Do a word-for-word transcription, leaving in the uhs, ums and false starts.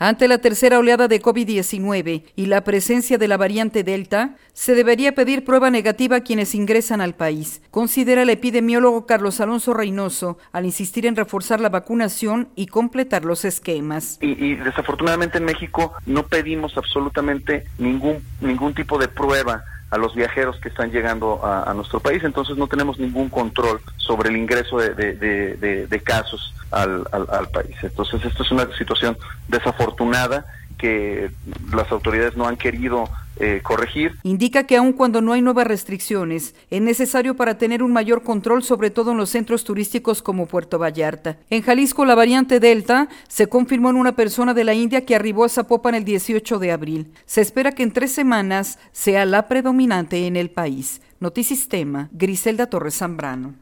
Ante la tercera oleada de COVID diecinueve y la presencia de la variante Delta, se debería pedir prueba negativa a quienes ingresan al país, considera el epidemiólogo Carlos Alonso Reynoso, al insistir en reforzar la vacunación y completar los esquemas. Y, y desafortunadamente en México no pedimos absolutamente ningún, ningún tipo de prueba a los viajeros que están llegando a, a nuestro país, entonces no tenemos ningún control sobre el ingreso de, de, de, de, de casos al, al, al país. Entonces esto es una situación desafortunada que las autoridades no han querido eh, corregir. Indica que aun cuando no hay nuevas restricciones, es necesario para tener un mayor control, sobre todo en los centros turísticos como Puerto Vallarta. En Jalisco, la variante Delta se confirmó en una persona de la India que arribó a Zapopan el dieciocho de abril. Se espera que en tres semanas sea la predominante en el país. Notisistema, Griselda Torres Zambrano.